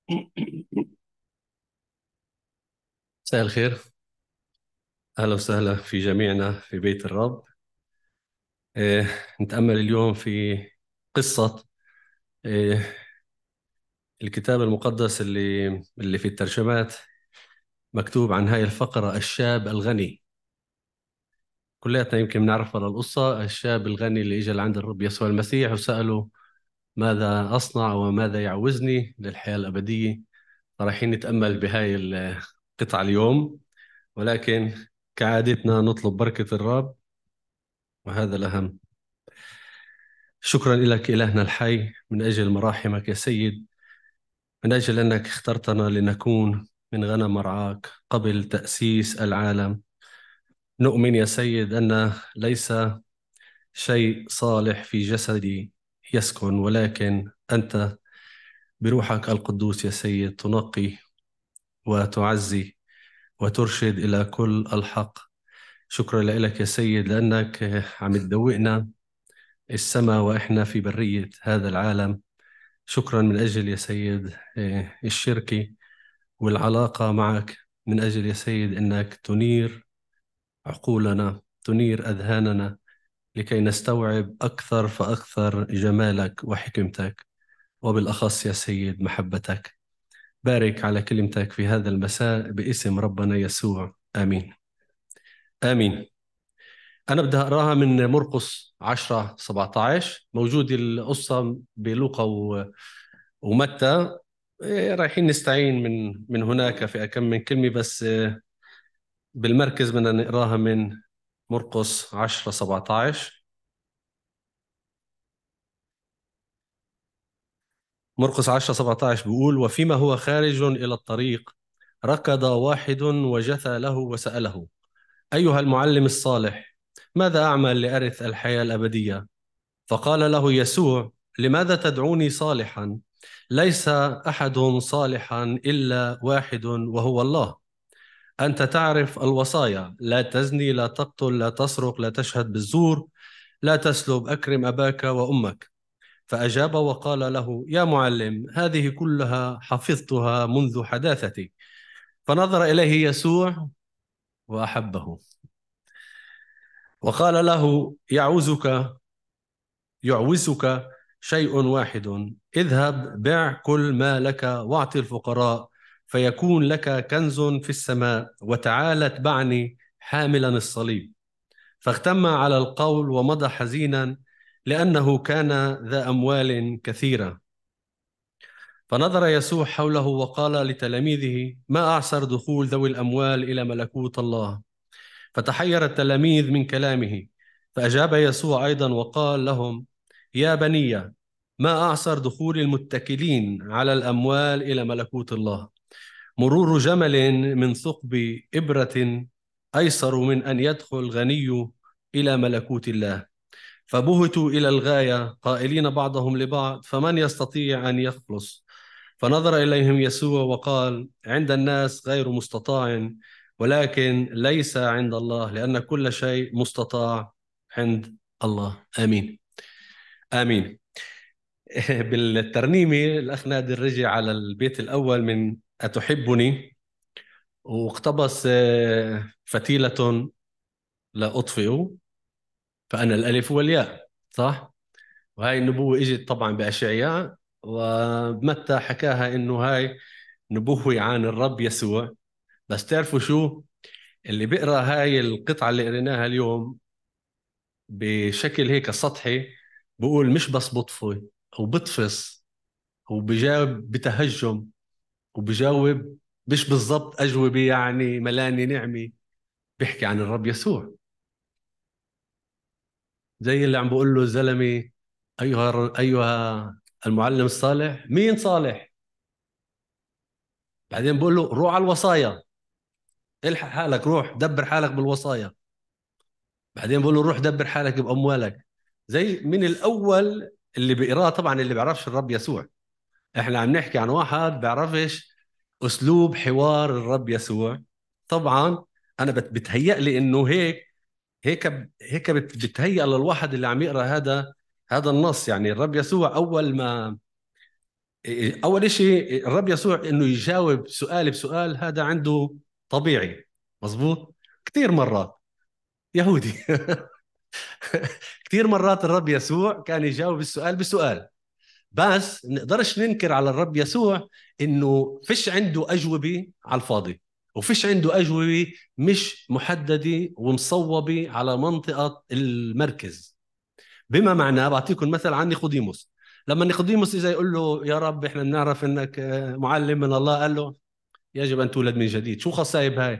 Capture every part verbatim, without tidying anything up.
مساء الخير. أهلا وسهلا في جميعنا في بيت الرب. إيه، نتأمل اليوم في قصة إيه، الكتاب المقدس اللي اللي في الترجمات مكتوب عن هاي الفقرة الشاب الغني. كلياتنا يمكن بنعرف على القصة، الشاب الغني اللي إجا لعند الرب يسوع المسيح وسأله: ماذا أصنع وماذا يعوزني للحياة الأبدية؟ رايحين نتأمل بهاي القطعة اليوم، ولكن كعادتنا نطلب بركة الرب، وهذا الأهم. شكرا لك إلهنا الحي من أجل مراحمك يا سيد، من أجل أنك اخترتنا لنكون من غنم مرعاك قبل تأسيس العالم. نؤمن يا سيد أن ليس شيء صالح في جسدي يسكن، ولكن أنت بروحك القدوس يا سيد تنقي وتعزي وترشد إلى كل الحق. شكرا لك يا سيد لأنك عم تدوقنا السماء وإحنا في برية هذا العالم. شكرا من أجل يا سيد إيه، الشركة والعلاقة معك، من أجل يا سيد أنك تنير عقولنا، تنير أذهاننا لكي نستوعب أكثر فأكثر جمالك وحكمتك، وبالأخص يا سيد محبتك. بارك على كلمتك في هذا المساء باسم ربنا يسوع، آمين آمين. أنا بدي أقراها من مرقس عشرة سبعة عشر، موجود القصة بلوقا و- ومتى. إيه، رايحين نستعين من من هناك في أكم من كلمة، بس إيه، بالمركز بدنا نقراها من مرقس عشرة سبعة عشر. مرقس عشرة سبعة عشر بيقول: وفيما هو خارج إلى الطريق ركض واحد وجثى له وسأله: أيها المعلم الصالح، ماذا أعمل لأرث الحياة الأبدية؟ فقال له يسوع: لماذا تدعوني صالحا؟ ليس أحد صالحا إلا واحد وهو الله. أنت تعرف الوصايا: لا تزني، لا تقتل، لا تسرق، لا تشهد بالزور، لا تسلب، أكرم أباك وأمك. فأجاب وقال له: يا معلم، هذه كلها حفظتها منذ حداثتي. فنظر إليه يسوع وأحبه وقال له: يعوزك يعوزك شيء واحد. اذهب بع كل ما لك واعط الفقراء، فيكون لك كنز في السماء، وتعال اتبعني حاملا الصليب. فاغتم على القول ومضى حزينا، لأنه كان ذا أموال كثيرة. فنظر يسوع حوله وقال لتلاميذه: ما أعسر دخول ذوي الأموال إلى ملكوت الله. فتحير التلاميذ من كلامه. فأجاب يسوع أيضا وقال لهم: يا بني، ما أعسر دخول المتكلين على الأموال إلى ملكوت الله. مرور جمل من ثقب إبرة أيسر من أن يدخل غني إلى ملكوت الله. فبهتوا إلى الغاية قائلين بعضهم لبعض: فمن يستطيع أن يخلص؟ فنظر إليهم يسوع وقال: عند الناس غير مستطاع، ولكن ليس عند الله، لأن كل شيء مستطاع عند الله. آمين آمين. بالترنيمة الأخ نادر رجع على البيت الأول من أتحبني، واقتبس آه، فتيلة لا أطفئ، فأنا الألف والياء، صح؟ وهاي النبوة اجت طبعا بأشعياء، ومتى حكاها انه هاي نبوة عن الرب يسوع. بس تعرفوا شو اللي بيقرا هاي القطعة اللي قريناها اليوم بشكل هيك سطحي، بقول مش بس بطفي او بطفس، وبجاوب بتهجم، وبجاوب مش بالضبط أجوبة يعني ملاني نعمة. بيحكي عن الرب يسوع، زي اللي عم بقول له الزلمة: أيها أيها المعلم الصالح. مين صالح؟ بعدين بقول له: روح على الوصايا، الحق حالك، روح دبر حالك بالوصايا. بعدين بقول له: روح دبر حالك بأموالك. زي من الأول اللي بيقراه طبعا اللي بيعرفش الرب يسوع. احنا عم نحكي عن واحد بيعرفش أسلوب حوار الرب يسوع. طبعا أنا بت- بتهيأ لي إنه هيك هيك هيك بت- بتهيأ للواحد اللي عم يقرأ هذا هذا النص. يعني الرب يسوع أول ما أول شيء الرب يسوع إنه يجاوب سؤال بسؤال، هذا عنده طبيعي. مظبوط. كثير مرات يهودي كثير مرات الرب يسوع كان يجاوب السؤال بسؤال. بس نقدرش ننكر على الرب يسوع انه فيش عنده اجوبه على الفاضي، وفيش عنده اجوبه مش محدده ومصوبه على منطقه المركز. بما معناه بعطيكم مثل عن نيقوديموس. لما نيقوديموس اذا يقول له يا رب احنا بنعرف انك آه، معلم من الله، قال له يجب ان تولد من جديد. شو خصايب هاي؟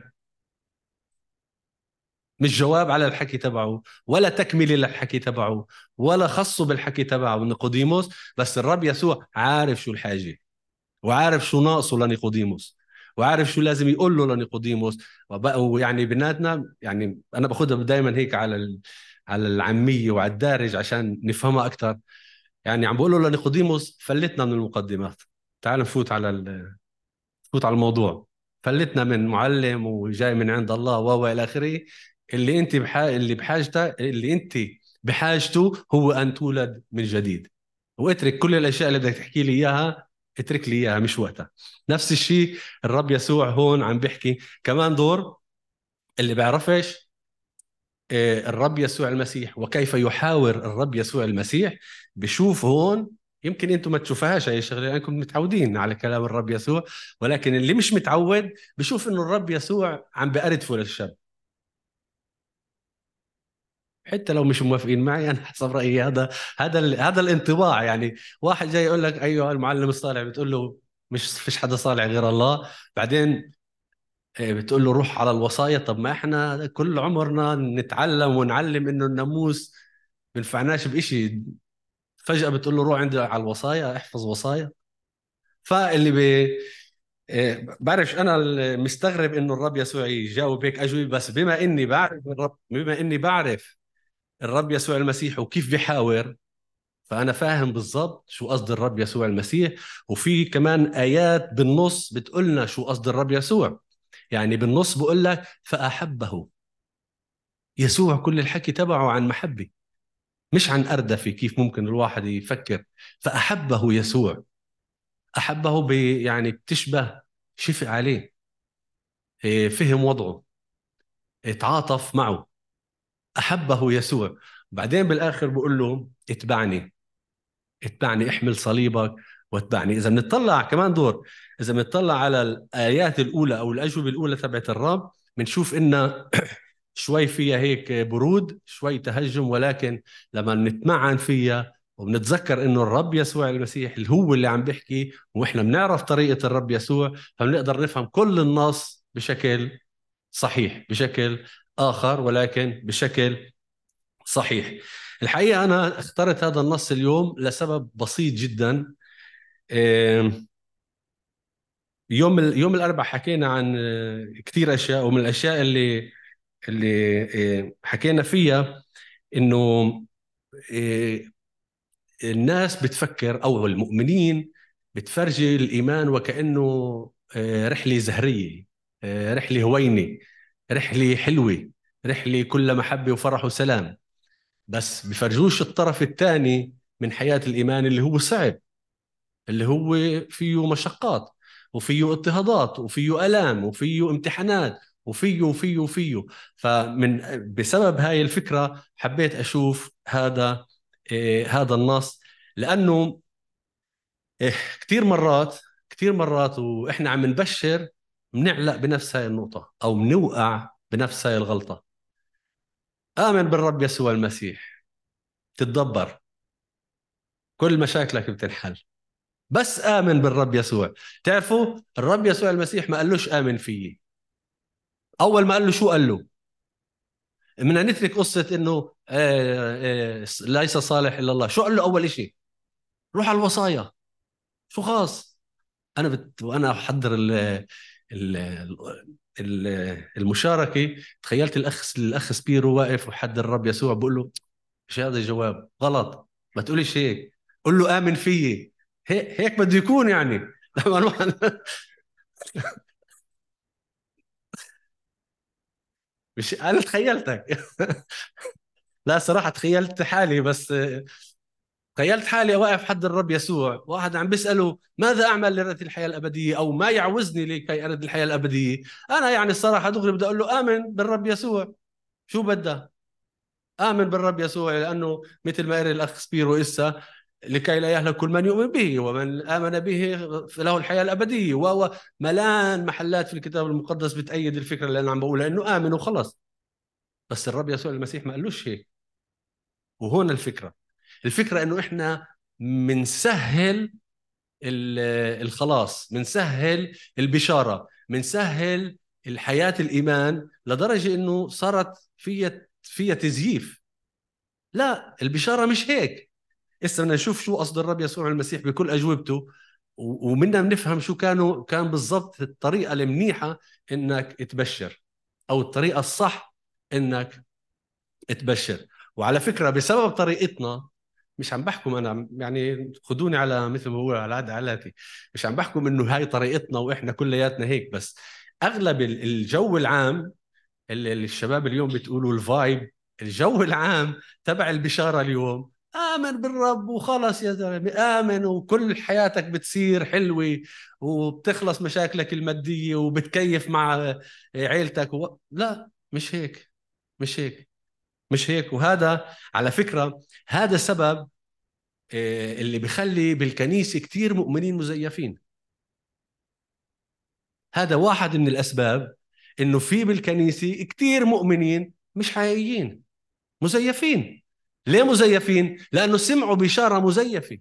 مش جواب على الحكي تبعه، ولا تكمله للحكي تبعه، ولا خصه بالحكي تبعه نيقوديموس. بس الرب يسوع عارف شو الحاجه، وعارف شو ناقصه لنيقوديموس، وعارف شو لازم يقول له لنيقوديموس. وبقوا يعني بيناتنا، يعني انا باخذها دائما هيك على ال... على العاميه وعلى الدارج عشان نفهمها اكثر. يعني عم بقول له لنيقوديموس فلتنا من المقدمات، تعال نفوت على ال... نفوت على الموضوع. فلتنا من معلم وجاي من عند الله و الى اخره. اللي انت بحا... اللي بحاجته، اللي انت بحاجته هو ان تولد من جديد. واترك كل الاشياء اللي بدك تحكي لي اياها، اترك لي اياها مش وقتها. نفس الشيء الرب يسوع هون عم بيحكي كمان دور. اللي بيعرفش آه، الرب يسوع المسيح وكيف يحاور الرب يسوع المسيح، بشوف هون. يمكن انتم ما تشوفوهاش هاي الشغله لانكم متعودين على كلام الرب يسوع، ولكن اللي مش متعود بشوف انه الرب يسوع عم بأردفه للشاب. حتى لو مش موافقين معي انا حسب رايي، هذا هذا ال- هذا الانطباع. يعني واحد جاي يقول لك ايها المعلم الصالح، بتقول له مش فيش حدا صالح غير الله. بعدين آه، بتقول له روح على الوصايا. طب ما احنا كل عمرنا نتعلم ونعلم انه الناموس بنفعناش بإشي. فجأة بتقول له روح عندي على الوصايا احفظ وصايا. فاللي ب... آه، بعرفش انا ال- مستغرب انه الرب يسوع يجاوب هيك اجوبه. بس بما اني بعرف الرب، بما اني بعرف الرب يسوع المسيح وكيف بيحاور، فأنا فاهم بالضبط شو قصد الرب يسوع المسيح. وفي كمان آيات بالنص بتقولنا شو قصد الرب يسوع. يعني بالنص بقول لك فأحبه. يسوع كل الحكي تبعه عن محبة، مش عن أردفة كيف ممكن الواحد يفكر. فأحبه يسوع. أحبه ب يعني بتشبه، شفق عليه، إيه، فهم وضعه، اتعاطف معه. أحبه يسوع. بعدين بالآخر بقول له اتبعني. اتبعني، احمل صليبك واتبعني. اذا بنطلع كمان دور، اذا بنطلع على الايات الاولى او الاجوبه الاولى تبعت الرب، بنشوف انها شوي فيها هيك برود، شوي تهجم. ولكن لما نتمعن فيها وبنتذكر انه الرب يسوع المسيح اللي هو اللي عم بيحكي، واحنا بنعرف طريقه الرب يسوع، فبنقدر نفهم كل النص بشكل صحيح، بشكل اخر ولكن بشكل صحيح. الحقيقة أنا اخترت هذا النص اليوم لسبب بسيط جدا. آم، يوم ال- يوم الأربعاء حكينا عن آه، كثير أشياء، ومن الأشياء اللي اللي آه، حكينا فيها إنه آه، الناس بتفكر أو المؤمنين بتفرجي الإيمان وكأنه آه، رحلة زهرية، آه، رحلة هوينة، رحلة حلوة، رحلة كلها محبة وفرح وسلام. بس بفرجوش الطرف الثاني من حياة الإيمان اللي هو صعب، اللي هو فيه مشقات، وفيه اضطهادات، وفيه آلام، وفيه امتحانات، وفيه وفيه وفيه. فمن بسبب هاي الفكرة حبيت أشوف هذا إيه هذا النص. لأنه إيه كثير مرات، كثير مرات وإحنا عم نبشر بنعلق بنفس هاي النقطة أو بنوقع بنفس هاي الغلطة. آمن بالرب يسوع المسيح تتدبر، كل مشاكلك بتنحل. بس آمن بالرب يسوع. تعرفوا الرب يسوع المسيح ما قالوش آمن فيي. أول ما قال له شو قال له؟ بدنا نترك قصة إنه آه آه ليس صالح إلا الله. شو قال له أول إشي؟ روح على الوصايا. شو خاص؟ أنا بت... وأنا أحضر ال... ال... ال... المشاركة، تخيلت الأخ الأخ سبيرو واقف وحد الرب يسوع بقول له مش هذا الجواب، غلط، ما تقوليش هيك، قل له آمن فيي. هيك هيك بده يكون يعني لما الواحد مش انا تخيلتك لا صراحة تخيلت حالي بس. تخيلت حالي واقف حد الرب يسوع، واحد عم بيسأله ماذا أعمل لأرث الحياة الأبدية، أو ما يعوزني لكي أرد الحياة الأبدية. أنا يعني الصراحة دغري بدي أقول له آمن بالرب يسوع. شو بدها؟ آمن بالرب يسوع، لأنه مثل ما قال الأخ سبيرو إسا، لكي لا يهلك كل من يؤمن به ومن آمن به له الحياة الأبدية. وهو ملان محلات في الكتاب المقدس بتأيد الفكرة اللي أنا عم بقولها، إنه آمن وخلص. بس الرب يسوع المسيح ما قالوش هيك. وهون الفكرة، الفكرة إنه إحنا منسهل الخلاص، منسهل البشارة، منسهل الحياة الإيمان لدرجة إنه صارت فيها فيها تزييف. لا، البشارة مش هيك. هسه بدنا نشوف شو قصد الرب يسوع المسيح بكل أجوبته، و- ومنا بنفهم شو كانوا كان بالضبط الطريقة المنيحة إنك تبشر، أو الطريقة الصح إنك تبشر. وعلى فكرة بسبب طريقتنا، مش عم بحكم انا يعني، خدوني على مثل ما هو على عاد علاتي، مش عم بحكم انه هاي طريقتنا واحنا كلياتنا هيك، بس اغلب ال- الجو العام اللي اللي الشباب اليوم بتقولوا الفايب، الجو العام تبع البشارة اليوم، آمن بالرب وخلص يا زلمة، آمن وكل حياتك بتصير حلوة، وبتخلص مشاكلك المادية، وبتكيف مع عيلتك و... لا، مش هيك، مش هيك، مش هيك. وهذا على فكرة هذا سبب آه، اللي بيخلي بالكنيسة كتير مؤمنين مزيفين. هذا واحد من الأسباب، إنه في بالكنيسة كتير مؤمنين مش حقيقيين، مزيفين. ليه مزيفين؟ لأنه سمعوا بشارة مزيفة،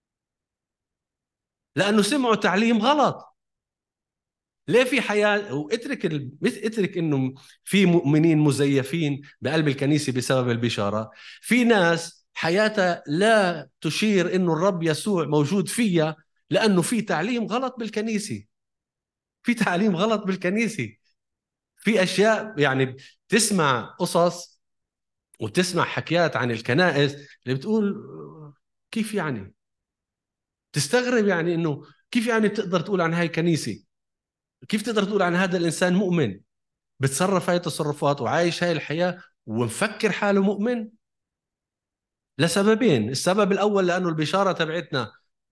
لأنه سمعوا تعليم غلط. ليه في حياة، واترك ال... اترك إنه في مؤمنين مزيفين بقلب الكنيسة بسبب البشارة، في ناس حياتها لا تشير إنه الرب يسوع موجود فيها، لأنه في تعليم غلط بالكنيسة. في تعليم غلط بالكنيسة، في أشياء يعني تسمع قصص وتسمع حكيات عن الكنائس اللي بتقول كيف يعني، تستغرب يعني إنه كيف يعني بتقدر تقول عن هاي كنيسة، كيف تقدر تقول عن هذا الإنسان مؤمن بتصرف هاي التصرفات وعايش هاي الحياة ومفكر حاله مؤمن. لسببين: السبب الأول لأنه البشارة تبعتنا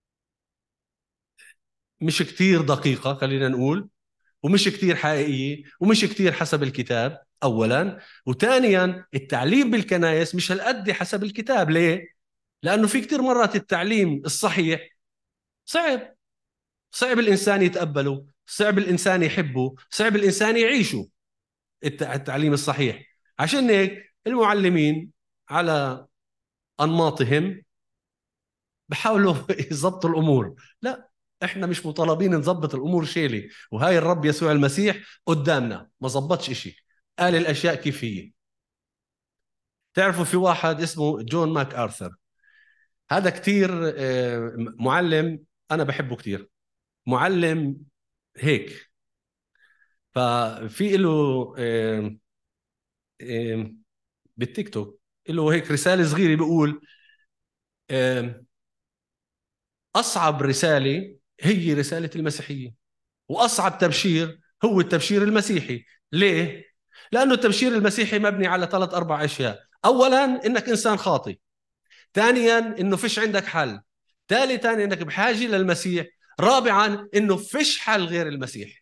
مش كتير دقيقة، خلينا نقول، ومش كتير حقيقية، ومش كتير حسب الكتاب أولا. وثانيا التعليم بالكنائس مش هالقد حسب الكتاب. ليه؟ لأنه في كتير مرات التعليم الصحيح صعب، صعب الإنسان يتقبله، صعب الإنسان يحبه، صعب الإنسان يعيشه، الت- التعليم الصحيح. عشان هيك المعلمين على أنماطهم بحاولوا يضبطوا الأمور. لا، احنا مش مطالبين نضبط الأمور شيلي، وهاي الرب يسوع المسيح قدامنا ما زبطش إشي، قال الأشياء كيف هي. تعرفوا في واحد اسمه جون ماك آرثر، هذا كتير آه، معلم، أنا بحبه كتير، معلم هيك. ففي له آه، آه، بالتيك توك له هيك رسالة صغيرة بيقول آه، أصعب رسالة هي رسالة المسيحية، وأصعب تبشير هو التبشير المسيحي. ليه؟ لأنه التبشير المسيحي مبني على ثلاث أربع أشياء: أولا إنك إنسان خاطئ، ثانيا إنه فيش عندك حل، ثالثا إنك بحاجة للمسيح، رابعا إنه فيش حل غير المسيح.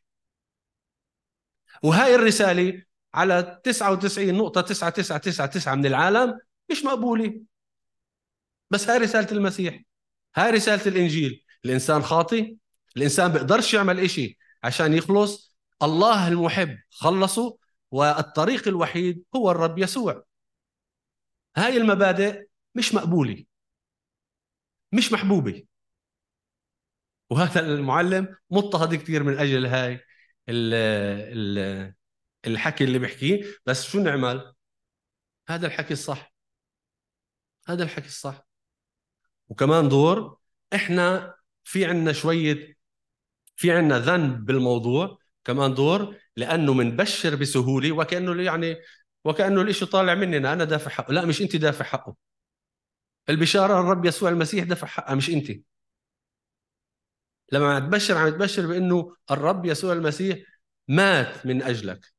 وهاي الرسالة على تسعة وتسعين نقطة تسعة تسعة تسعة تسعة من العالم مش مقبولة. بس هاي رسالة المسيح، هاي رسالة الإنجيل. الإنسان خاطئ، الإنسان بيقدرش يعمل إشي عشان يخلص، الله المحب خلصه، والطريق الوحيد هو الرب يسوع. هاي المبادئ مش مقبولة، مش محبوبة. وهذا المعلم مضطهد كثير من أجل هاي ال ال الحكي اللي بحكيه. بس شو نعمل؟ هذا الحكي الصح، هذا الحكي الصح. وكمان دور إحنا في عنا شوية، في عنا ذنب بالموضوع كمان دور، لأنه منبشر بسهولة وكأنه يعني، وكأنه الإشي طالع مننا أنا دافع حقه. لا، مش أنت دافع حقه، البشارة الرب يسوع المسيح دفع حقها مش أنت. لما عم تبشر عم تبشر بأنه الرب يسوع المسيح مات من أجلك،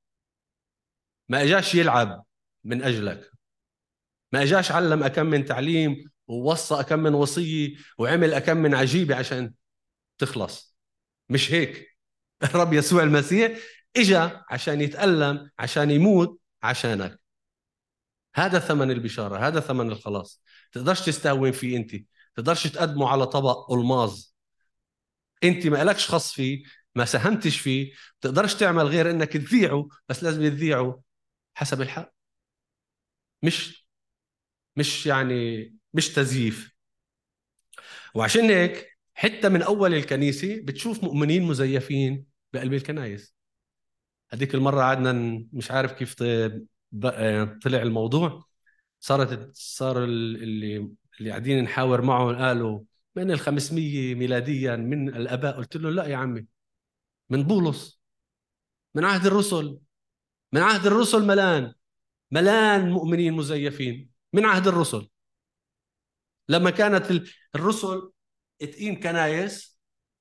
ما إجاش يلعب من أجلك، ما إجاش علم أكم من تعليم ووصى أكم من وصية وعمل أكم من عجيبة عشان تخلص. مش هيك. الرب يسوع المسيح إجا عشان يتألم، عشان يموت عشانك. هذا ثمن البشارة، هذا ثمن الخلاص. تقدرش تستهون فيه أنت، تقدرش تقدمه على طبق ألماظ. أنت ما لكش خص فيه، ما ساهمتش فيه، تقدرش تعمل غير أنك تذيعه، بس لازم تذيعه حسب الحق. مش مش يعني مش تزييف. وعشان هيك حتى من أول الكنيسة بتشوف مؤمنين مزيفين بقلب الكنائس. هذيك المرة قعدنا ن- مش عارف كيف ط- ب- طلع الموضوع. صارت صار ال- اللي اللي قاعدين نحاور معهم قالوا من ال خمسمية ميلاديا من الآباء. قلت له لا يا عمي، من بولس، من عهد الرسل. من عهد الرسل ملان، ملان مؤمنين مزيفين من عهد الرسل. لما كانت ال- الرسل تقيم كنايس،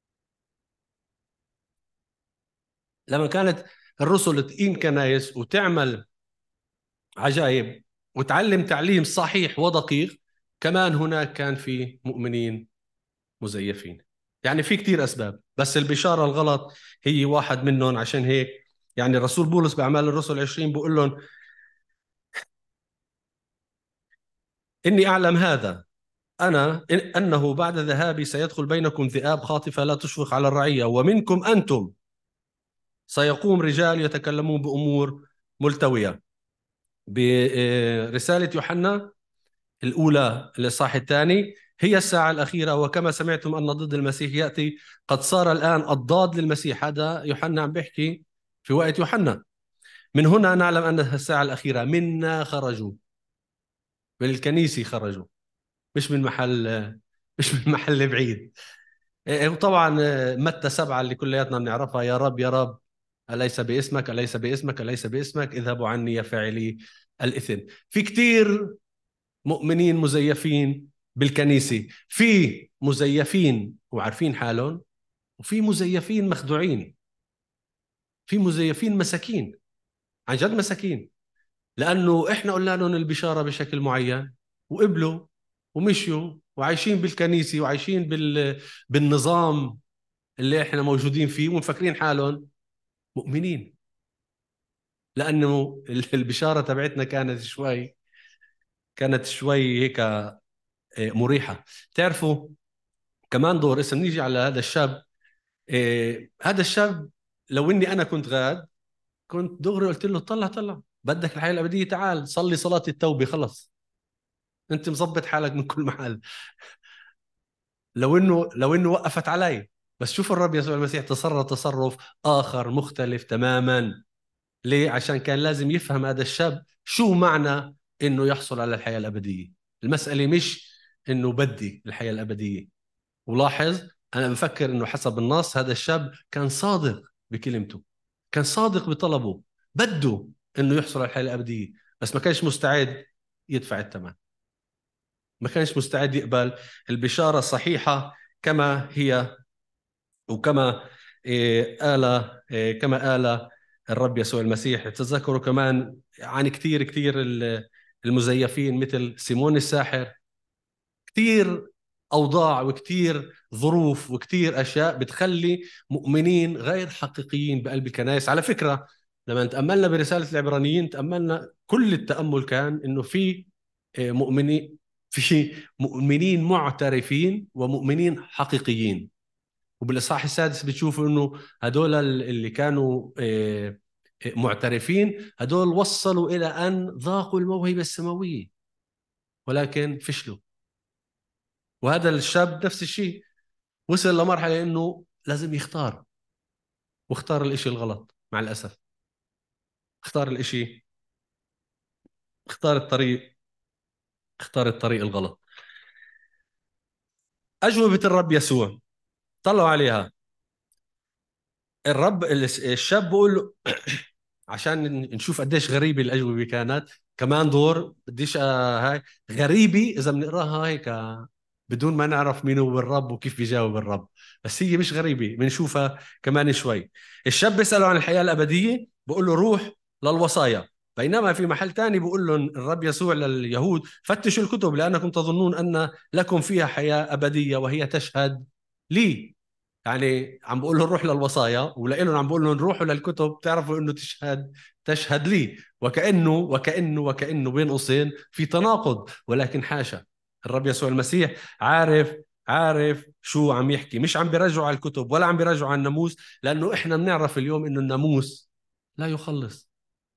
لما كانت الرسل تقيم كنايس وتعمل عجائب وتعلم تعليم صحيح ودقيق، كمان هناك كان في مؤمنين مزيفين. يعني في كتير أسباب، بس البشارة الغلط هي واحد منهم. عشان هيك يعني الرسول بولس بأعمال الرسل عشرين بيقول لهم إني أعلم هذا أنا إن أنه بعد ذهابي سيدخل بينكم ذئاب خاطفة لا تشفق على الرعية، ومنكم أنتم سيقوم رجال يتكلمون بأمور ملتوية. برسالة يوحنا الأولى الإصحاح الثاني: هي الساعة الأخيرة، وكما سمعتم أن ضد المسيح يأتي، قد صار الآن الضاد للمسيح. هذا يوحنا عم بيحكي في وقت يوحنا. من هنا نعلم أنها الساعة الأخيرة. منا خرجوا، من الكنيسة خرجوا، مش من محل مش من محل بعيد. إيه، وطبعا آه، متى سبعة اللي كلياتنا بنعرفها: يا رب يا رب، أليس باسمك أليس باسمك أليس باسمك، اذهبوا عني يا فاعلي الإثم. في كتير مؤمنين مزيفين بالكنيسة، في مزيفين وعارفين حالهم، وفي مزيفين مخدوعين، في مزيفين مساكين، عن جد مساكين. لأنه إحنا قلنا لهم البشارة بشكل معين وقبلوا ومشيوا وعايشين بالكنيسة وعايشين بال... بالنظام اللي إحنا موجودين فيه ومفكرين حالهم مؤمنين. لأنه البشارة تبعتنا كانت شوي كانت شوي هيك آه، مريحة. تعرفوا كمان دور اسم نيجي على هذا الشاب. إيه هذا الشاب، لو اني انا كنت غاد، كنت دغري قلت له طلع طلع، بدك الحياه الابديه، تعال صلي صلاه التوبه، خلص انت مظبط حالك من كل محل. لو انه لو انه وقفت علي. بس شوف الرب يسوع المسيح تصرف تصرف اخر مختلف تماما. ليه؟ عشان كان لازم يفهم هذا الشاب شو معنى انه يحصل على الحياه الابديه. المساله مش انه بدي الحياه الابديه. ولاحظ، أنا بفكر إنه حسب النص هذا الشاب كان صادق بكلمته، كان صادق بطلبه، بده إنه يحصل على الحياة الأبدية، بس ما كانش مستعد يدفع الثمن. ما كانش مستعد يقبل البشارة الصحيحة كما هي، وكما إيه قال إيه كما قال الرب يسوع المسيح. تذكروا كمان عن كثير كثير المزيفين مثل سيمون الساحر. كتير أوضاع وكتير ظروف وكتير أشياء بتخلي مؤمنين غير حقيقيين بقلب الكنائس. على فكرة، لما تأملنا برسالة العبرانيين، تأملنا كل التأمل كان إنه في آه، مؤمنين في مؤمنين معترفين ومؤمنين حقيقيين. وبالإصحاح السادس بتشوفوا إنه هدول اللي كانوا آه، آه، معترفين، هدول وصلوا إلى أن ذاقوا الموهبة السماوية ولكن فشلوا. وهذا الشاب نفس الشيء، وصل لمرحلة إنه لازم يختار، واختار الإشي الغلط مع الأسف. اختار الإشي اختار الطريق اختار الطريق الغلط. أجوبة الرب يسوع، طلعوا عليها. الرب الشاب بقول له عشان نشوف قديش غريبة الأجوبة كانت. كمان دور بديش آه، هاي غريبة إذا بنقراها هيك آه، بدون ما نعرف مين هو الرب وكيف بيجاوب الرب. بس هي مش غريبة، بنشوفها كمان شوي. الشاب بيسأله عن الحياة الأبدية، بقول له روح للوصايا. بينما في محل تاني بيقول لهم الرب يسوع لليهود: فتشوا الكتب لأنكم تظنون أن لكم فيها حياة أبدية وهي تشهد لي. يعني عم بقول لهم روح للوصايا، ولإلهم عم بقول لهم روحوا للكتب تعرفوا انه تشهد تشهد لي. وكأنه وكأنه وكأنه بين قوسين في تناقض، ولكن حاشا. الرب يسوع المسيح عارف عارف شو عم يحكي، مش عم بيرجعوا على الكتب ولا عم بيرجعوا على الناموس، لأنه إحنا بنعرف اليوم إنه الناموس لا يخلص.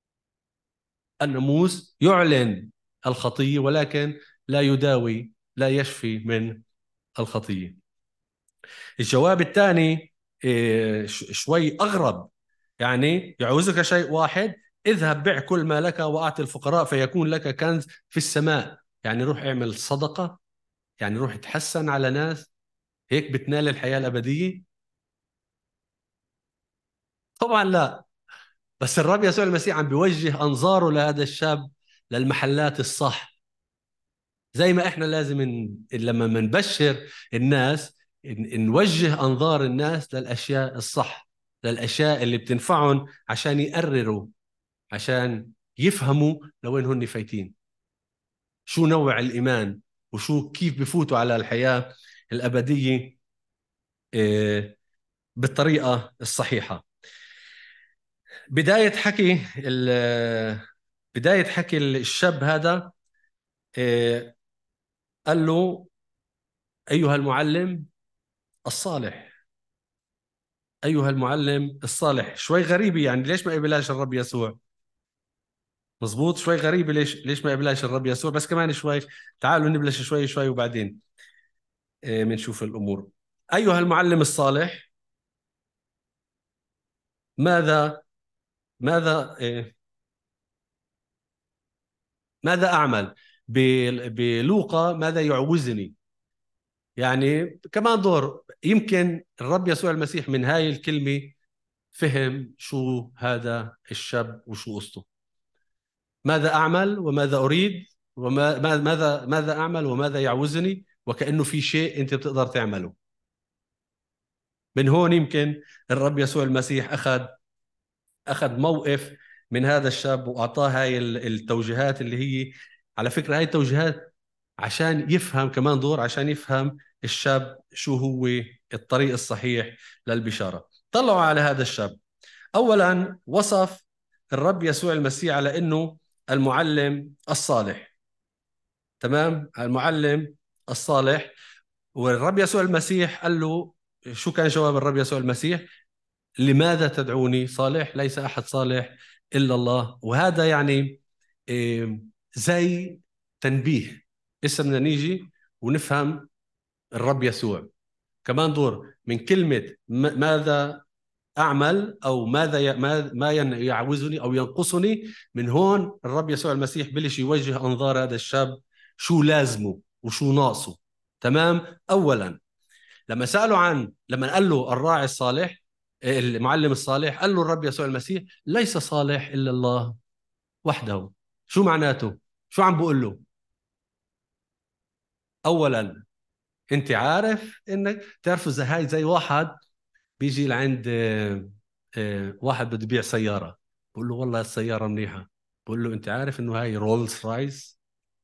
الناموس يعلن الخطية ولكن لا يداوي، لا يشفي من الخطية. الجواب الثاني إيه، ش- شوي أغرب. يعني يعوزك شيء واحد: اذهب بع كل ما لك وأعطي الفقراء فيكون لك كنز في السماء. يعني روح اعمل صدقة، يعني روح تحسن على ناس، هيك بتنال الحياة الأبدية؟ طبعا لا. بس الرب يسوع المسيح عم بيوجه أنظاره لهذا الشاب للمحلات الصح. زي ما احنا لازم ن... لما منبشر الناس ن... نوجه انظار الناس للاشياء الصح، للاشياء اللي بتنفعهم عشان يقرروا، عشان يفهموا لوين هن فايتين، شو نوع الايمان، وشو كيف بفوتوا على الحياة الابدية آه، بالطريقة الصحيحة. بداية حكي ال... بداية حكي الشاب هذا آه، قال له: أيها المعلم الصالح. أيها المعلم الصالح شوي غريبة، يعني ليش ما قبلاش الرب يسوع؟ مزبوط، شوي غريبة. ليش ليش ما قبلاش الرب يسوع؟ بس كمان شوي، تعالوا نبلش شوي شوي وبعدين آه، بنشوف الأمور. أيها المعلم الصالح، ماذا ماذا آه، ماذا أعمل؟ ب- بلوقا ماذا يعوزني؟ يعني كمان دور، يمكن الرب يسوع المسيح من هاي الكلمة فهم شو هذا الشاب وشو قصته. ماذا أعمل وماذا أريد، وما ما- ماذا ماذا أعمل وماذا يعوزني، وكأنه في شيء أنت بتقدر تعمله. من هون يمكن الرب يسوع المسيح أخذ أخذ موقف من هذا الشاب وأعطاه هاي ال- التوجيهات اللي هي، على فكرة هاي التوجيهات عشان يفهم كمان دور، عشان يفهم الشاب شو هو الطريق الصحيح للبشارة. طلعوا على هذا الشاب. أولا وصف الرب يسوع المسيح على أنه المعلم الصالح. تمام، المعلم الصالح. والرب يسوع المسيح قال له، شو كان جواب الرب يسوع المسيح؟ لماذا تدعوني صالح؟ ليس أحد صالح إلا الله. وهذا يعني إيه، زي تنبيه. إسا بدنا نيجي ونفهم الرب يسوع كمان دور من كلمة م- ماذا أعمل، أو ماذا ي... ما ما ين- يعوزني أو ينقصني. من هون الرب يسوع المسيح بلش يوجه أنظار هذا الشاب شو لازمه وشو ناقصه. تمام. أولا لما سألوا عن لما قال له الراعي الصالح، المعلم الصالح، قال له الرب يسوع المسيح: ليس صالح إلا الله وحده. شو معناته؟ شو عم بقول له؟ أولا أنت عارف إنك تعرف إذا هاي زي واحد بيجي لعند آه، آه، واحد بده يبيع سيارة، بقول له والله السيارة منيحة، بقول له أنت عارف إنه هاي رولز رايس؟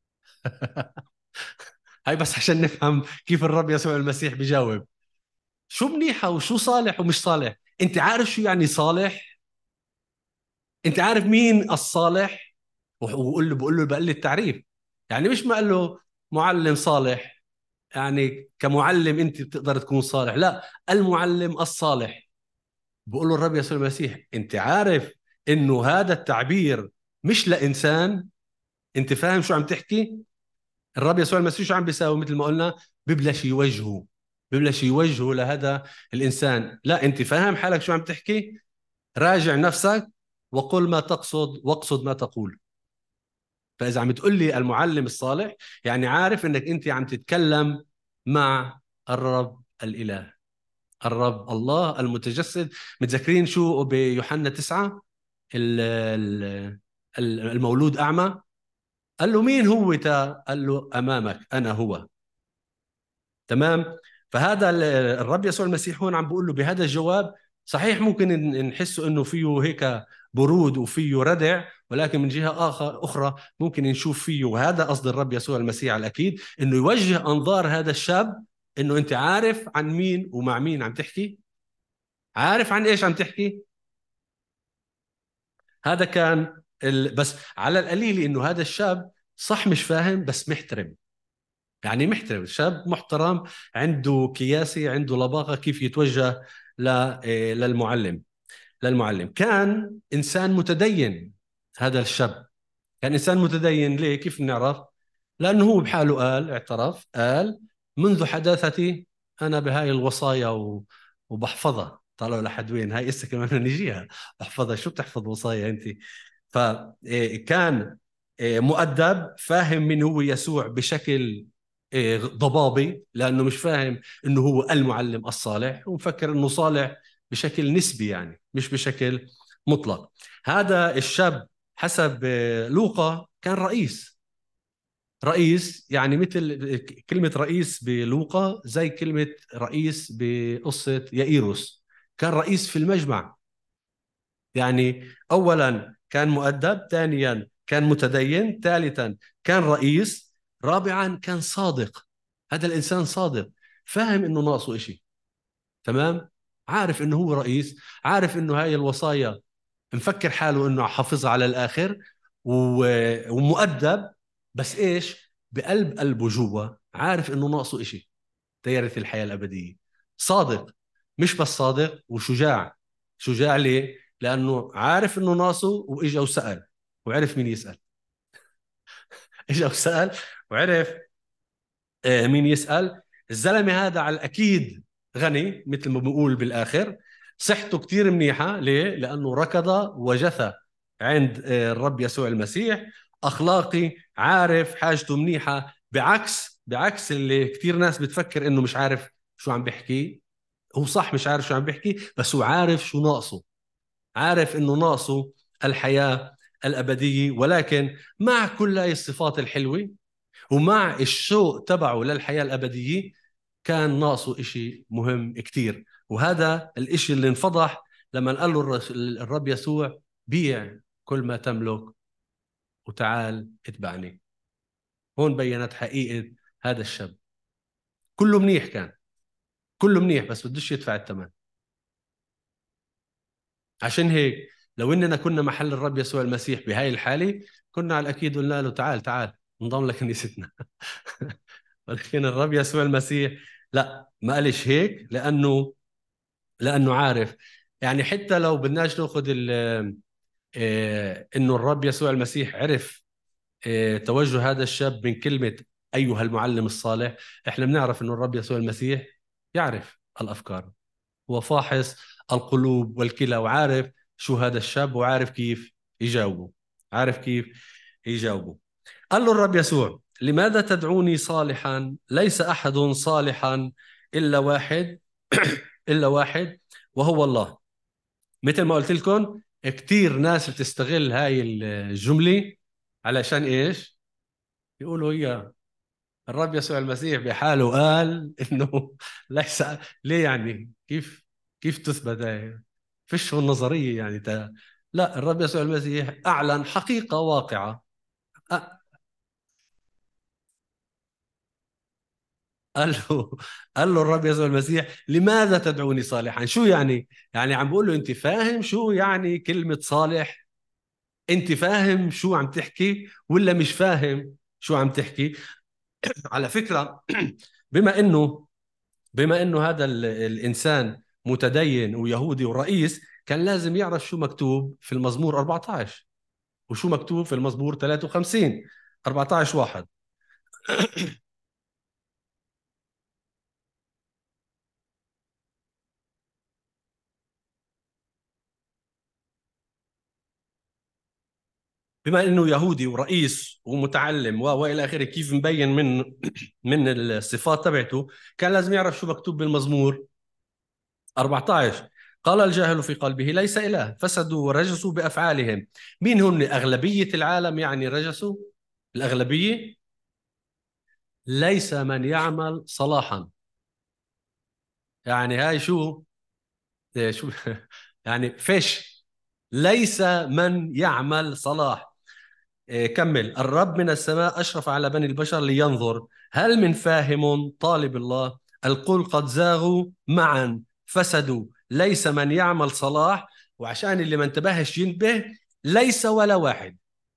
هاي بس عشان نفهم كيف الرب يسوع المسيح بيجاوب. شو منيحة وشو صالح ومش صالح؟ أنت عارف شو يعني صالح؟ أنت عارف مين الصالح؟ وبقول له بقول له بقول لي التعريف. يعني مش ما قال له معلم صالح، يعني كمعلم أنت بتقدر تكون صالح، لا، المعلم الصالح. بقول له الرب يسوع المسيح: انت عارف انه هذا التعبير مش لانسان؟ انت فاهم شو عم تحكي؟ الرب يسوع المسيح شو عم بيساوي؟ مثل ما قلنا، ببلش يوجهه ببلش يوجهه لهذا الانسان: لا، انت فاهم حالك شو عم تحكي؟ راجع نفسك وقل ما تقصد واقصد ما تقول. فاذا عم تقول لي المعلم الصالح، يعني عارف انك انت عم تتكلم مع الرب الاله، الرب الله المتجسد. متذكرين شو بيوحنا تسعة؟ ال- ال- ال- المولود أعمى، قال له مين هو تا؟ قال له أمامك أنا هو. تمام. فهذا ال- الرب يسوع المسيح هون عم بيقول له بهذا الجواب. صحيح ممكن ن- نحسه انه فيه هيك برود وفيه ردع، ولكن من جهة آخر أخرى ممكن نشوف فيه، وهذا قصد الرب يسوع المسيح على الأكيد، إنه يوجه أنظار هذا الشاب إنه أنت عارف عن مين ومع مين عم تحكي، عارف عن إيش عم تحكي. هذا كان ال... بس على القليل إنه هذا الشاب صح مش فاهم بس محترم، يعني محترم، شاب محترم، عنده كياسة، عنده لباقة كيف يتوجه ل... إيه، للمعلم. للمعلم كان إنسان متدين. هذا الشاب كان إنسان متدين. ليه؟ كيف نعرف؟ لأنه هو بحاله قال، اعترف، قال منذ حداثتي أنا بهاي الوصايا و... وبحفظها. طلعوا لحد وين هاي؟ إسا كمان بدنا نجيها. بحفظها؟ شو بتحفظ وصايا أنت؟ فكان مؤدب، فاهم من هو يسوع بشكل إيه، ضبابي، لأنه مش فاهم إنه هو المعلم الصالح، ومفكر إنه صالح بشكل نسبي، يعني مش بشكل مطلق. هذا الشاب حسب آه، لوقا كان رئيس. رئيس يعني مثل كلمة رئيس بلوقا زي كلمة رئيس بقصة يائيروس. كان رئيس في المجمع. يعني أولا كان مؤدب، ثانيا كان متدين، ثالثا كان رئيس، رابعا كان صادق. هذا الإنسان صادق، فاهم إنه ناقصه إشي. تمام. عارف إنه هو رئيس، عارف إنه هاي الوصايا مفكر حاله إنه حافظها على الآخر، و- ومؤدب. بس إيش بقلب قلبه جوا عارف إنه ناقصه إشي تيرث الحياة الأبدية. صادق. مش بس صادق، وشجاع. شجاع ليه؟ لأنه عارف إنه ناقصه وإجا وسأل، وعرف مين يسأل. إجا وسأل وعرف آه، مين يسأل. الزلمة هذا على الأكيد غني، مثل ما بنقول بالآخر. صحته كتير منيحة. ليه؟ لأنه ركض وجثى عند آه، الرب يسوع المسيح. أخلاقي، عارف حاجته منيحة، بعكس بعكس اللي كتير ناس بتفكر إنه مش عارف شو عم بيحكي. هو صح مش عارف شو عم بيحكي، بس هو عارف شو ناقصه. عارف إنه ناقصه الحياة الأبدية، ولكن مع كل هاي الصفات الحلوة ومع الشوق تبعه للحياة الأبدية كان ناقصه إشي مهم كتير. وهذا الإشي اللي انفضح لما قال له الرس- الرب يسوع بيع كل ما تملك وتعال اتبعني. هون بينت حقيقة هذا الشاب. كله منيح كان، كله منيح، بس بدوش يدفع الثمن. عشان هيك لو إننا كنا محل الرب يسوع المسيح بهاي الحالة كنا على الأكيد قلنا له تعال تعال انضم لكنيستنا. ولكن الرب يسوع المسيح لا، ما قالش هيك، لأنه لانه عارف. يعني حتى لو بدناش ناخذ ال- آه، انه الرب يسوع المسيح عرف آه، توجه هذا الشاب من كلمة ايها المعلم الصالح، احنا بنعرف انه الرب يسوع المسيح يعرف الافكار. هو فاحص القلوب والكلى، وعارف شو هذا الشاب، وعارف كيف يجاوبه. عارف كيف يجاوبه. قال له الرب يسوع لماذا تدعوني صالحا؟ ليس احد صالحا الا واحد، الا واحد، وهو الله. مثل ما قلت لكم كثير ناس بتستغل هاي الجملة علشان ايش؟ يقولوا هي الرب يسوع المسيح بحاله قال انه ليس. ليه يعني؟ كيف كيف تثبت هاي؟ فيش هو النظرية يعني تا... لا، الرب يسوع المسيح اعلن حقيقة واقعة. أ- قال له قال له الرب يسوع المسيح لماذا تدعوني صالحا؟ شو يعني؟ يعني عم بقول له انت فاهم شو يعني كلمة صالح؟ انت فاهم شو عم تحكي ولا مش فاهم شو عم تحكي؟ على فكرة بما انه بما انه هذا ال- الانسان متدين ويهودي ورئيس، كان لازم يعرف شو مكتوب في المزمور أربعة عشر وشو مكتوب في المزمور ثلاثة وخمسين. أربعة عشر واحد. بما انه يهودي ورئيس ومتعلم و والى اخره، كيف مبين من من الصفات تبعته، كان لازم يعرف شو مكتوب بالمزمور أربعة عشر. قال الجاهل في قلبه ليس إله، فسدوا ورجسوا بأفعالهم. مين هم؟ أغلبية العالم يعني رجسوا. الأغلبية ليس من يعمل صلاحا. يعني هاي شو؟ إيه شو؟ يعني فيش. ليس من يعمل صلاح. إيه، كمل: الرب من السماء أشرف على بني البشر لينظر هل من فاهم طالب الله. القل قد زاغوا معا فسدوا، ليس من يعمل صلاح. وعشان اللي ما انتبهش ينتبه: ليس ولا واحد.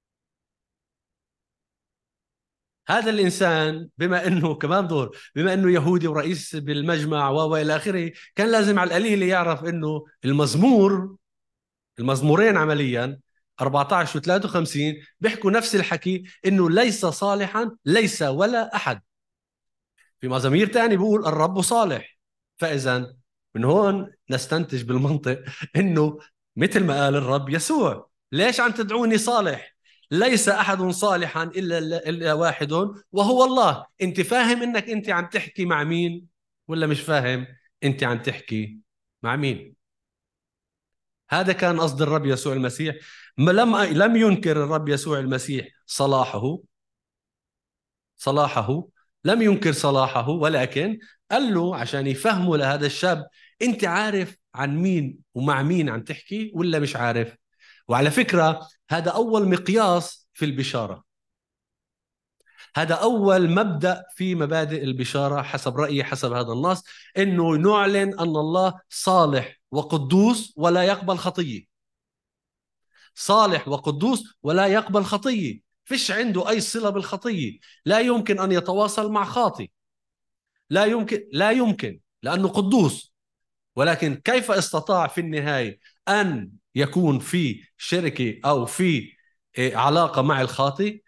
هذا الإنسان بما أنه كمان دور، بما أنه يهودي ورئيس بالمجمع وإلى آخره، كان لازم على القليل يعرف أنه المزمور، المزمورين عمليا أربعة عشر و ثلاثة وخمسين بيحكوا نفس الحكي، انه ليس صالحا، ليس ولا احد. في مزامير تاني بيقول الرب صالح. فاذا من هون نستنتج بالمنطق انه مثل ما قال الرب يسوع: ليش عم تدعوني صالح؟ ليس احد صالحا الا الا واحد وهو الله. انت فاهم انك انت عم تحكي مع مين ولا مش فاهم انت عم تحكي مع مين؟ هذا كان قصد الرب يسوع المسيح. ما لم لم ينكر الرب يسوع المسيح صلاحه، صلاحه لم ينكر صلاحه، ولكن قال له عشان يفهموا لهذا الشاب: انت عارف عن مين ومع مين عم تحكي ولا مش عارف؟ وعلى فكرة هذا أول مقياس في البشارة، هذا أول مبدأ في مبادئ البشارة حسب رأيي، حسب هذا النص، إنه نعلن أن الله صالح وقدوس ولا يقبل خطية. صالح وقدوس ولا يقبل خطية، فيش عنده أي صلة بالخطية، لا يمكن أن يتواصل مع خاطئ، لا يمكن، لا يمكن، لأنه قدوس. ولكن كيف استطاع في النهاية أن يكون في شركة أو في إيه، علاقة مع الخاطئ؟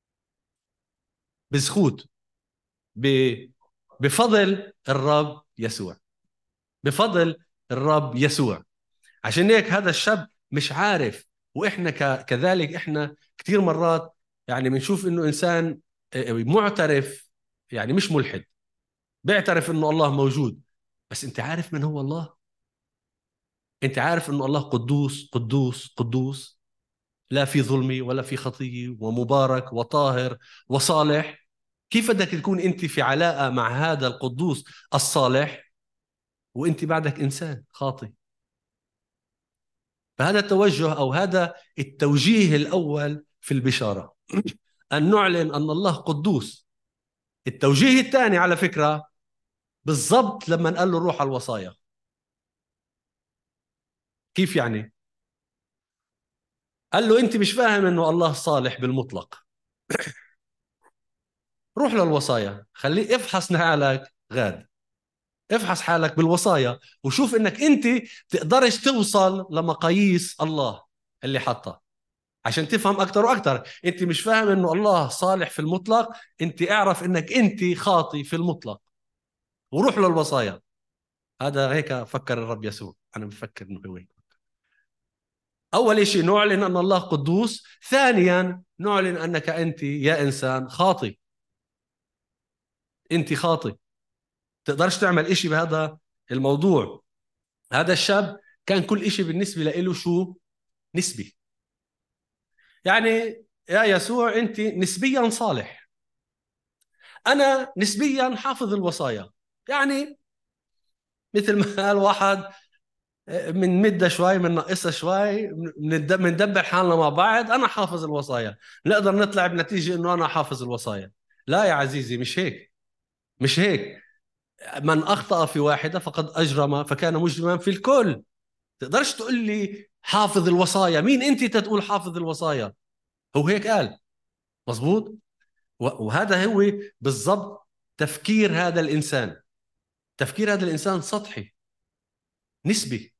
بزخوت، ب- بفضل الرب يسوع، بفضل الرب يسوع. عشان هيك هذا الشاب مش عارف. واحنا ك- كذلك احنا كثير مرات يعني بنشوف انه انسان آه، معترف، يعني مش ملحد، بيعترف انه الله موجود، بس انت عارف من هو الله؟ انت عارف انه الله قدوس قدوس قدوس، لا في ظلمي ولا في خطية، ومبارك وطاهر وصالح. كيف بدك تكون انت في علاقة مع هذا القدوس الصالح وانت بعدك انسان خاطئ؟ فهذا التوجه أو هذا التوجيه الأول في البشارة، أن نعلن أن الله قدوس. التوجيه الثاني على فكرة بالضبط لما قال له روح على الوصايا. كيف يعني؟ قال له أنت مش فاهم أنه الله صالح بالمطلق، روح للوصايا، خليه افحص حالك غاد، افحص حالك بالوصايا وشوف أنك أنت تقدرش توصل لمقاييس الله اللي حطها. عشان تفهم أكتر وأكتر، أنت مش فاهم أنه الله صالح في المطلق، أنت اعرف أنك أنت خاطي في المطلق وروح للوصايا. هذا هيك فكر الرب يسوع، أنا بفكر إنه هو هيك. أول شيء نعلن أن الله قدوس، ثانيا نعلن أنك أنت يا إنسان خاطي، أنت خاطي، تقدرش تعمل إشي بهذا الموضوع. هذا الشاب كان كل إشي بالنسبة له شو؟ نسبي. يعني يا يسوع أنت نسبيا صالح، أنا نسبيا حافظ الوصايا. يعني مثل ما قال واحد: من مدة شوي، من نقصها شوي، بندبر حالنا مع بعض، أنا حافظ الوصايا، نقدر نطلع بنتيجة إنه أنا حافظ الوصايا. لا يا عزيزي، مش هيك، مش هيك. من أخطأ في واحدة فقد أجرم فكان مجرما في الكل. تقدرش تقول لي حافظ الوصايا، مين أنت تتقول حافظ الوصايا؟ هو هيك قال، مزبوط. وهذا هو بالضبط تفكير هذا الإنسان. تفكير هذا الإنسان سطحي، نسبي،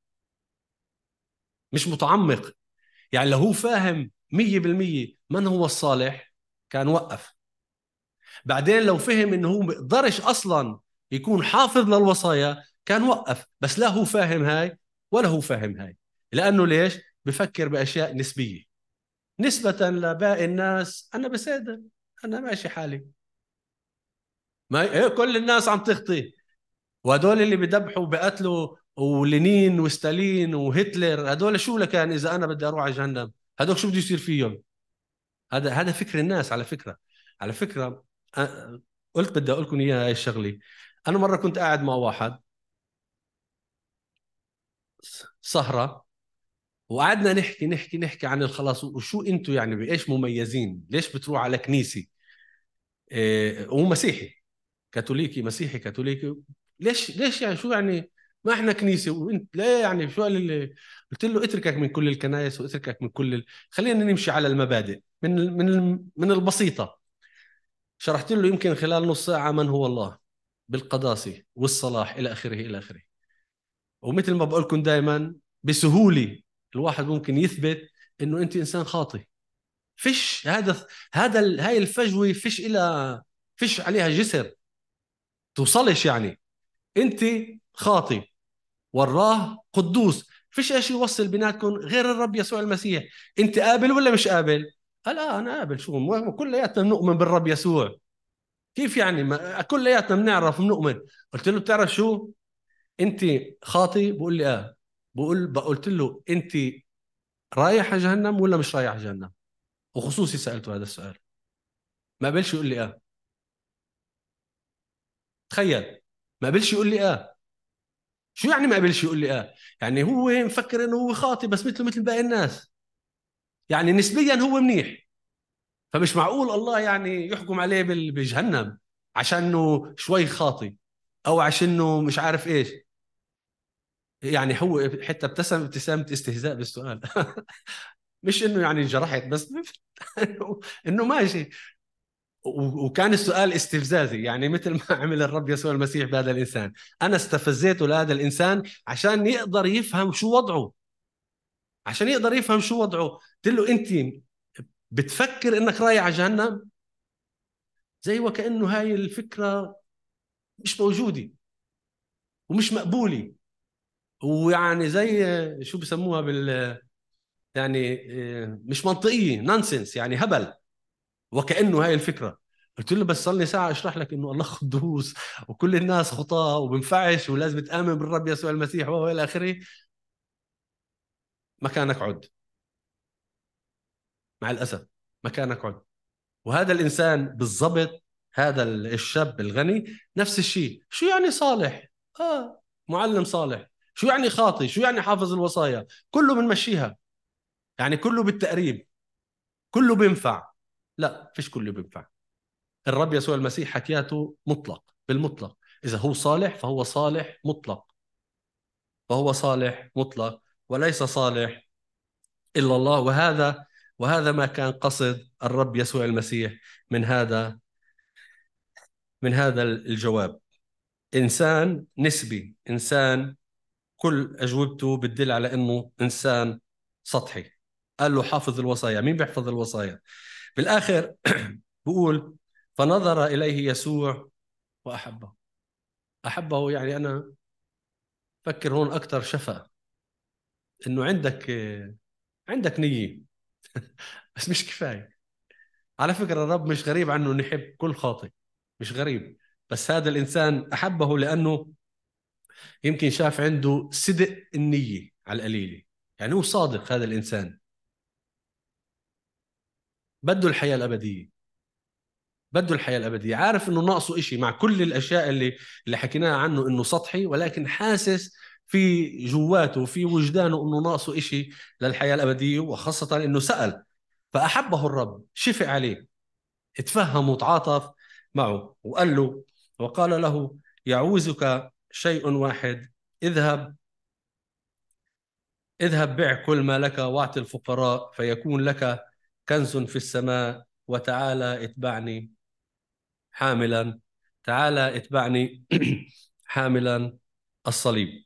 مش متعمق. يعني لو هو فاهم مية بالمية من هو الصالح كان وقف. بعدين لو فهم انه هو بيقدرش اصلا يكون حافظ للوصايا كان وقف. بس لا هو فاهم هاي ولا هو فاهم هاي، لانه ليش؟ بفكر باشياء نسبية. نسبة لباقي الناس انا بصدق، انا ماشي حالي، ما إيه، كل الناس عم تخطي، وهدول اللي بدبحوا بقتلوا ولينين وستالين وهتلر، هدول شو لكان اذا انا بدي اروح على جهنم؟ هدول شو بده يصير فيهم؟ هذا هذا فكر الناس على فكرة. على فكرة أ- قلت بدي أقول لكم إياها هاي الشغلة. أنا مرة كنت قاعد مع واحد سهرة، وقعدنا نحكي نحكي نحكي عن الخلاص، وشو انتوا يعني بايش مميزين، ليش بتروح على كنيسة؟ إيه، هو مسيحي كاثوليكي، مسيحي كاثوليكي، ليش ليش يعني شو يعني؟ ما احنا كنيسة وانت ليه يعني؟ شو قال اللي قلت له؟ اتركك من كل الكنائس واتركك من كل ال... خلينا نمشي على المبادئ من ال... من ال... من البسيطة. شرحت له يمكن خلال نص ساعة من هو الله بالقداسة والصلاح إلى آخره إلى آخره. ومثل ما بقول لكم دائما، بسهولة الواحد ممكن يثبت إنه أنت إنسان خاطئ. فيش هذا هذا ال- هاي الفجوة فيش إلى فيش عليها جسر توصلش يعني. أنت خاطئ، وراه قدوس، فيش إشي يوصل بيناتكم غير الرب يسوع المسيح. أنت قابل ولا مش قابل؟ قال آه أنا قابل. شو مو- كلياتنا بنؤمن بالرب يسوع. كيف يعني؟ ما كلياتنا بنعرف بنؤمن. قلت له بتعرف شو؟ انت خاطي؟ بقول لي اه. بقول قلت له انت رايح على جهنم ولا مش رايح على جهنم؟ وخصوصي سألته هذا السؤال، ما قبلش يقول لي اه. تخيل، ما قبلش يقول لي اه. شو يعني ما قبلش يقول لي اه؟ يعني هو مفكر انه هو خاطي بس مثله مثل باقي الناس، يعني نسبيا هو منيح. فمش معقول الله يعني يحكم عليه بال- بجهنم عشانه شوي خاطي، او عشانه مش عارف ايش. يعني هو حتى ابتسم ابتسامة استهزاء بالسؤال. مش انه يعني جرحت بس، انه ماشي. و- وكان السؤال استفزازي، يعني مثل ما عمل الرب يسوع المسيح بهذا الانسان. انا استفزيته لهذا الانسان عشان يقدر يفهم شو وضعه، عشان يقدر يفهم شو وضعه. قلت له انت بتفكر انك رايح على جهنم؟ زي وكانه هاي الفكره مش موجوده ومش مقبوله، ويعني زي شو بسموها بال يعني آه، مش منطقيه، نونسنس، يعني هبل. وكأنه هاي الفكرة. قلت له بس صار لي ساعة اشرح لك انه الله قدوس وكل الناس خطاة وبنفعش ولازم تآمن بالرب يسوع المسيح والى اخره. مكانك عد، مع الاسف مكانك عد. وهذا الانسان بالضبط، هذا الشاب الغني نفس الشيء. شو يعني صالح؟ اه، معلم صالح. شو يعني خاطي؟ شو يعني حافظ الوصايا؟ كله بنمشيها، يعني كله بالتقريب، كله بينفع. لا، فيش كله بينفع. الرب يسوع المسيح حكياته مطلق بالمطلق. إذا هو صالح فهو صالح مطلق، فهو صالح مطلق، وليس صالح إلا الله. وهذا وهذا ما كان قصد الرب يسوع المسيح من هذا من هذا الجواب. إنسان نسبي، إنسان كل أجوبته بتدل على إنه إنسان سطحي. قال له حافظ الوصايا. مين بيحفظ الوصايا؟ بالآخر بقول فنظر إليه يسوع وأحبه. أحبه يعني أنا فكر هون أكثر شفقة، إنه عندك عندك نية. بس مش كفاية. على فكرة الرب مش غريب عنه نحب كل خاطئ، مش غريب. بس هذا الإنسان أحبه لأنه يمكن شاف عنده صدق النية على القليلة. يعني هو صادق هذا الإنسان، بده الحياة الأبدية، بده الحياة الأبدية. عارف إنه ناقصه إشي مع كل الأشياء اللي اللي حكيناها عنه إنه سطحي، ولكن حاسس في جواته وفي وجدانه إنه ناقصه إشي للحياة الأبدية، وخاصة إنه سأل. فأحبه الرب، شفق عليه، اتفهم وتعاطف معه، وقال له وقال له يعوزك شيء واحد. اذهب اذهب بيع كل ما لك واعط الفقراء فيكون لك كنز في السماء، وتعالى اتبعني حاملا تعالى اتبعني حاملا الصليب.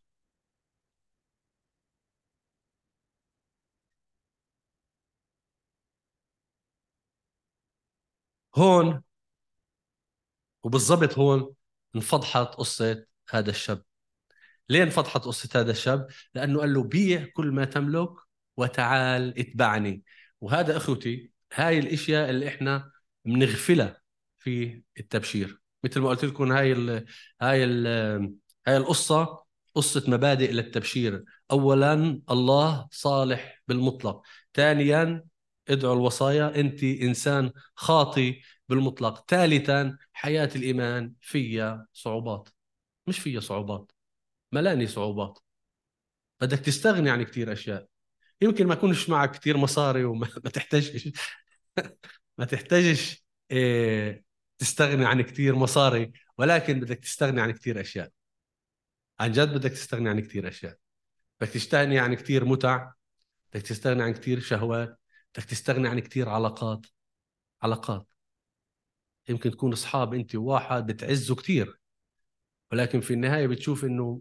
هون وبالضبط هون انفضحت قصة هذا الشاب. ليه انفضحت قصة هذا الشاب؟ لأنه قال له بيع كل ما تملك وتعال اتبعني. وهذا أخوتي هاي الاشياء اللي احنا بنغفلها في التبشير. مثل ما قلت لكم، هاي ال هاي ال هاي القصة قصة مبادئ للتبشير. أولا الله صالح بالمطلق. ثانيا ادعوا الوصايا، أنت إنسان خاطي بالمطلق. ثالثا حياة الإيمان فيها صعوبات، مش فيها صعوبات، ملاني صعوبات. بدك تستغني عن كثير أشياء. يمكن ما يكونش معك كتير مصاري وما ما تحتاجش ما تحتاجش إيه تستغني عن كتير مصاري، ولكن بدك تستغني عن كتير أشياء. عن جد بدك تستغني عن كتير أشياء. بدك تستغني عن كتير متع، بدك تستغني عن كتير شهوات، بدك تستغني عن كتير علاقات. علاقات يمكن تكون أصحاب أنت وواحد بتعزه كتير، ولكن في النهاية بتشوف إنه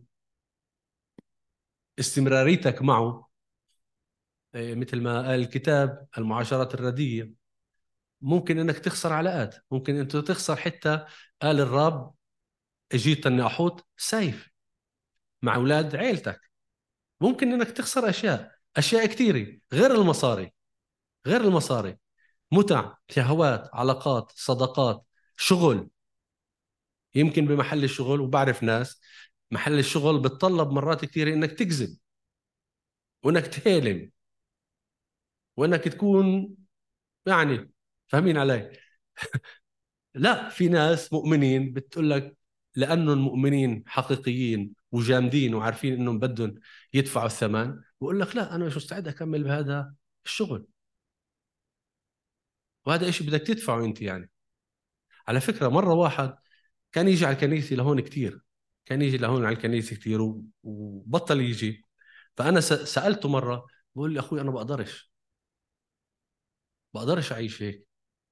استمراريتك معه، إيه، مثل ما قال الكتاب المعاشرات الرديئة، ممكن إنك تخسر علاقات، ممكن أنت تخسر حتى. قال الرب اجيت اني احط سيف مع اولاد عيلتك. ممكن انك تخسر اشياء، اشياء كثيره غير المصاري. غير المصاري، متع، شهوات، علاقات، صداقات، شغل. يمكن بمحل الشغل، وبعرف ناس محل الشغل بتطلب مرات كثيره انك تكذب، وانك تهيلم، وانك تكون يعني، فاهمين علي؟ لا، في ناس مؤمنين بتقول لك لأنه المؤمنين حقيقيين وجامدين وعارفين انهم بدهم يدفعوا الثمن، بقول لك لا، انا مش مستعد اكمل بهذا الشغل. وهذا إشي بدك تدفعه انت يعني. على فكرة، مرة واحد كان يجي على الكنيسة لهون كتير، كان يجي لهون على الكنيسة كتير و- وبطل يجي. فأنا س- سألته مرة، بقول لي أخوي أنا بقدرش بقدرش أعيش هيك.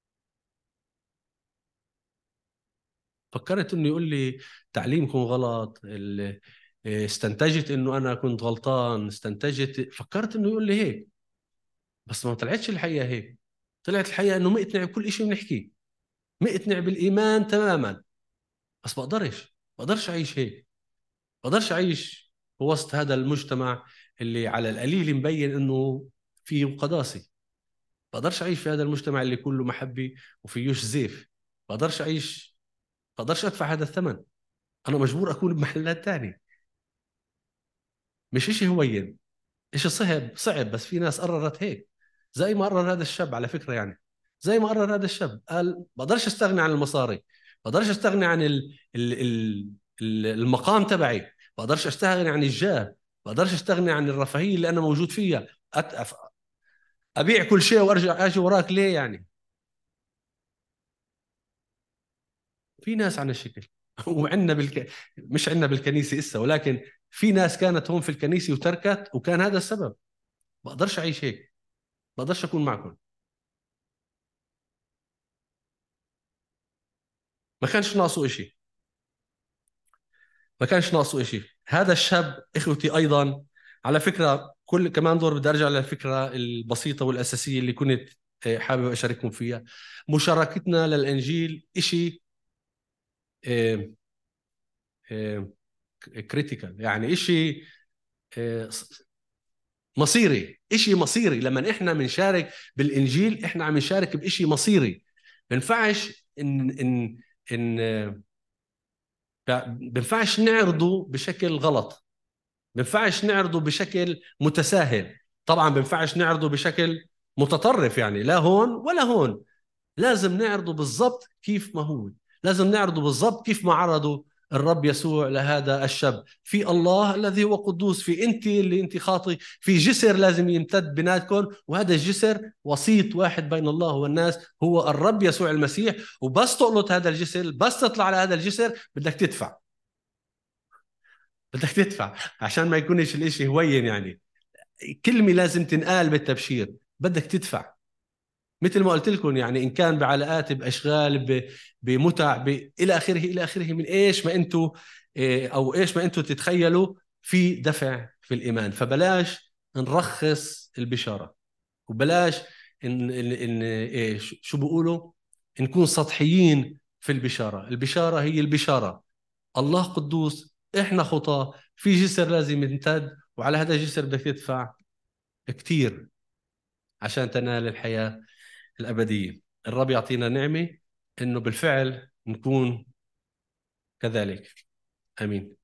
فكرت انه يقول لي تعليمكم غلط، ال- استنتجت انه انا كنت غلطان، استنتجت، فكرت انه يقول لي هيك. بس ما طلعتش الحقيقة هيك. طلعت الحقيقة انه مقتنع بكل شيء بنحكيه، مقتنع بالايمان تماما. بس بقدرش بقدرش اعيش هيك. بقدرش اعيش في وسط هذا المجتمع اللي على القليل مبين انه فيه قداسة. بقدرش اعيش في هذا المجتمع اللي كله محبة وفيهوش زيف. بقدرش اعيش، بقدرش ادفع هذا الثمن. انا مجبور اكون بمحلات تانية. مش إشي هوين، إشي صعب صعب، بس في ناس قررت هيك. زي ما قرر هذا الشاب على فكرة يعني. زي ما قرر هذا الشاب، قال بقدرش استغني عن المصاري، بقدرش استغني عن ال ال ال ال- المقام تبعي، بقدرش استغني عن الجاه، بقدرش استغني عن الرفاهية اللي أنا موجود فيها. أتقف أبيع كل شيء وأرجع أجي وراك ليه يعني؟ في ناس عن الشكل وعندنا بالك... مش عندنا بالكنيسة إسا، ولكن في ناس كانت هون في الكنيسة وتركت، وكان هذا السبب. بقدرش أعيش هيك، بقدرش أكون معكم. ما كانش ناقصه إشي، ما كانش ناقصه إشي هذا الشاب. إخوتي أيضا، على فكرة، كل كمان دور بدي أرجع للفكرة البسيطة والأساسية اللي كنت آه، حابب أشارككم فيها. مشاركتنا للإنجيل إشي كريتيكال، يعني إشي آه، مصيري. إشي مصيري. لما إحنا بنشارك بالإنجيل، إحنا عم نشارك بإشي مصيري. ما ينفعش إن إن إن آه، بينفعش نعرضه بشكل غلط، بينفعش نعرضه بشكل متساهل. طبعا بينفعش نعرضه بشكل متطرف، يعني لا هون ولا هون. لازم نعرضه بالضبط كيف ما هو. لازم نعرضه بالضبط كيف ما عرضه الرب يسوع لهذا الشاب. في الله الذي هو قدوس، في انت اللي انت خاطي، في جسر لازم يمتد بيناتكم، وهذا الجسر وسيط واحد بين الله والناس هو الرب يسوع المسيح. وبس تقلط هذا الجسر، بس تطلع على هذا الجسر، بدك تدفع. بدك تدفع عشان ما يكونش الاشي هوين يعني. كلمة لازم تنقال بالتبشير، بدك تدفع. مثل ما قلت لكم يعني، إن كان بعلاقات، بأشغال، ب- بمتع، ب... إلى آخره إلى آخره، من إيش ما أنتوا إيه، أو إيش ما أنتوا تتخيلوا، في دفع في الإيمان. فبلاش نرخص البشارة، وبلاش إن, إن, إن إيه شو شو بيقولوا، نكون سطحيين في البشارة. البشارة هي البشارة. الله قدوس، إحنا خطاة، في جسر لازم يمتد، وعلى هذا الجسر بدك تدفع كتير عشان تنال الحياة الأبدية. الرب يعطينا نعمة إنه بالفعل نكون كذلك. آمين.